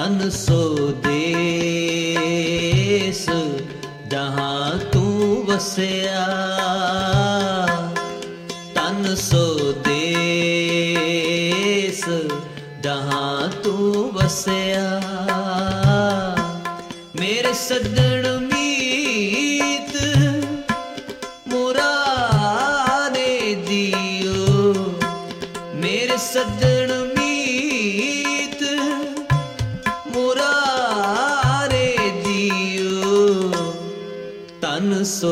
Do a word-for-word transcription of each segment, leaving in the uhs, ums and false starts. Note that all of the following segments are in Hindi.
तन सो देस जहाँ तू वसया, तन सो देस जहाँ तू वसया। मेरे सज्जन मीत मुरारे दियो, मेरे सज्जन मीत मुरारे दियो। तन सो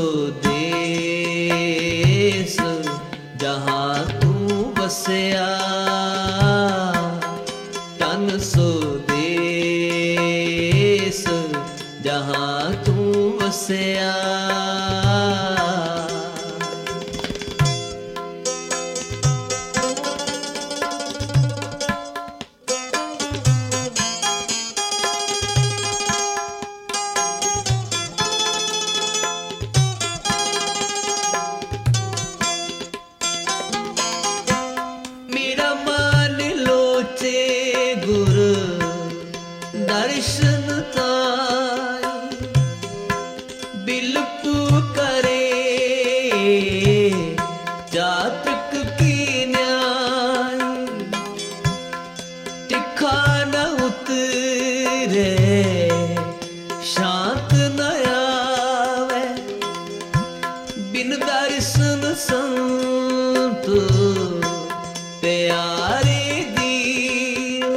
देस जहाँ तू बसया, तन सो देस जहाँ तू बसया। मेरा मान लोचे गुरु दर्शन ताई, बिलपु करे जातक की न्याय। तिखा न उतरे शांत न आवे, बिन दर्शन संत प्यारे दियो।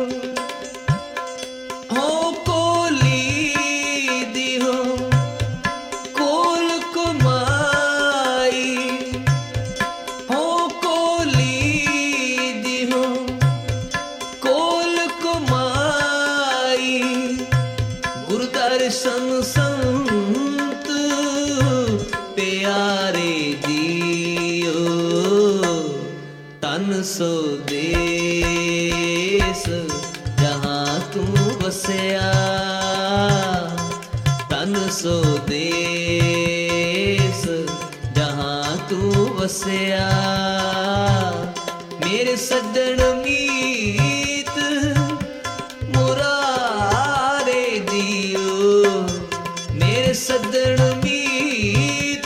हो कोली दियो कोल कुमाई, हो कोली दियो कोल कुमाई। गुरु दर्शन संत प्यारे दियो। तन सो देस जहाँ तू बसया, तन सो देस जहाँ तू बसया। मेरे सज्जन मीत मुरारे दियो, मेरे सज्जन मीत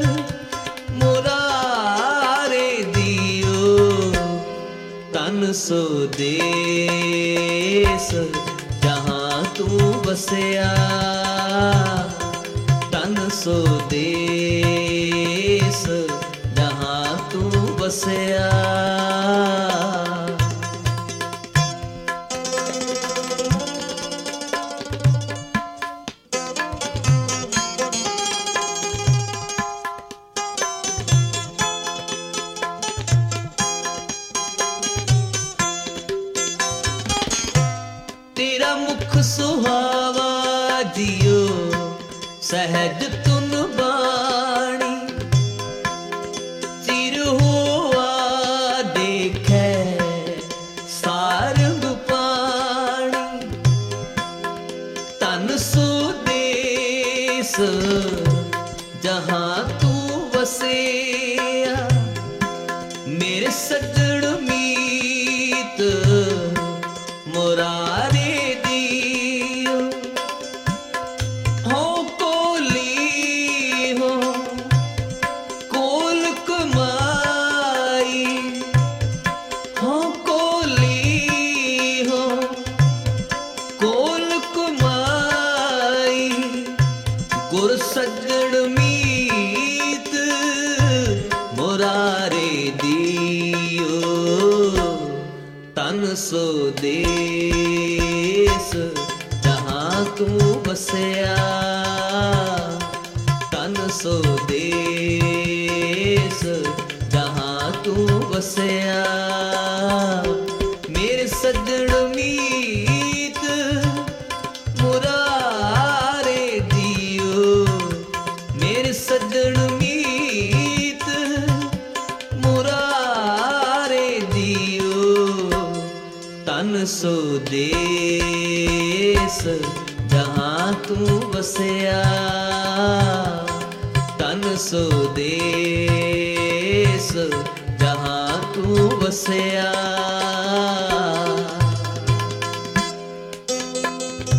मुरारे दियो। तन सो देस जहाँ तू बसया, तन सो देस जहाँ तू बसया। तेरा मुख सुहावा दियो सहज तुन बाणी, चिर हुआ देखे सारंग पाणी। तन सो देस जहाँ तू वसया, मेरे सज्जन मीत मुरारे दियो। हो कोली हो कोल कुमाई, हो कोली हो कोल कुमाई। गुर सज्जन मीत मुरारे दियो। तन सो देस जहाँ तू बसया, तन सो देस जहाँ तू बसया। मेरे सज्जन मीत मुरारे दियो, मेरे सज्जन मीत मुरारे दियो। तन सो देस जहाँ तू बसया, तन सो देस जहाँ तू बसया।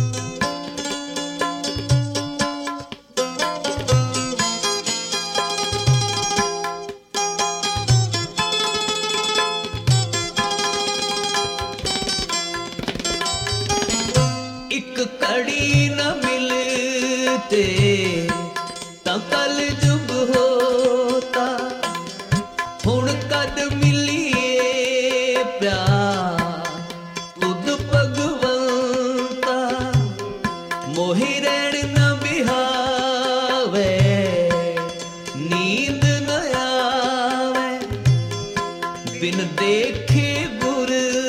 प्यार तुद भगवंता मोहि रैण न बिहावे नींद न आवे बिन देखे गुर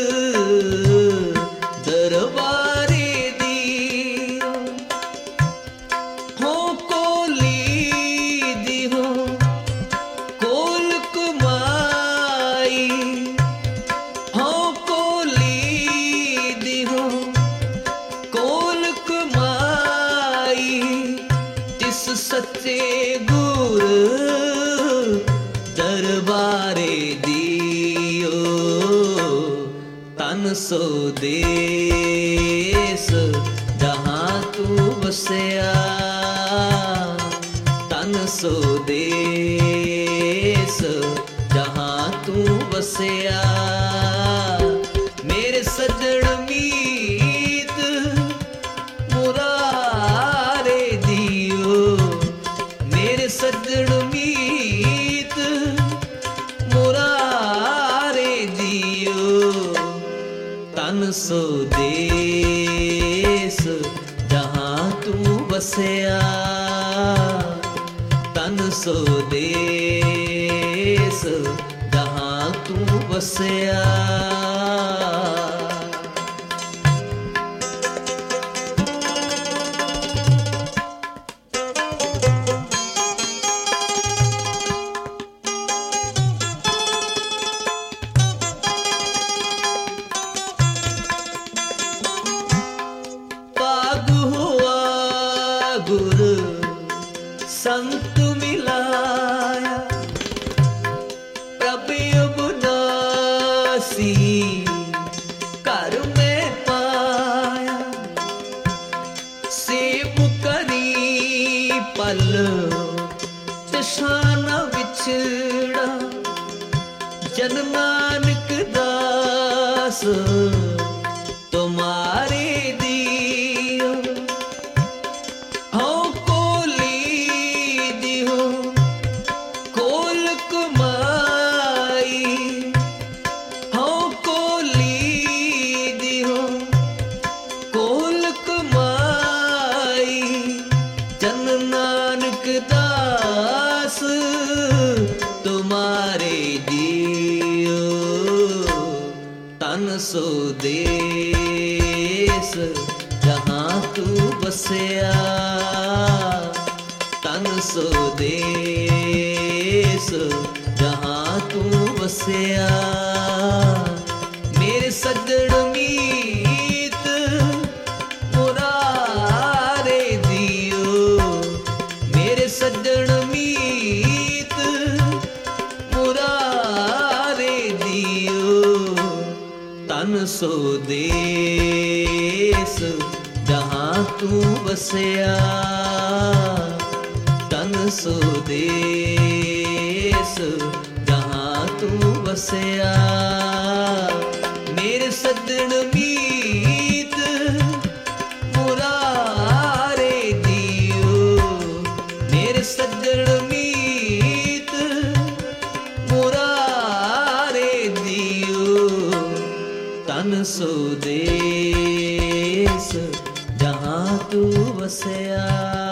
दरबारे दियो हो कोली दियो कोल कुमाई हो कोली दियो कोल कुमाई तिस सच्चे गुर दरबारे दियो तन सो देस जहाँ तू बसया तन सो देस जहाँ तू बसया मेरे सजन मीत मुरारे दियो मेरे सजन मीत मुरारे दियो तन सो देस जहाँ तू बसया तन सो देस जहाँ तू बसया गुर संत मिलाया प्रभु अबनासी कर में पाया सेव करी पल तशाना विछड़ा जन नानक दास तुम्हारे दियो हो कोली दियो कोल कुमाई हो कोली दियो कोल कुमाई जन नानक दास तुम्हारे दियो तन सो देस जहाँ तू बसया तन सो देस जहाँ तू बसया मेरे सजन मीत मुरारे दियो मेरे सजन मीत मुरारे दियो तन सो देस जहाँ तू बसया तन सो देस जहाँ तू बसया मेरे सजन मीत मुरारे दियो मेरे सजन मीत मुरारे दियो तन सो देस जहाँ तू बसया।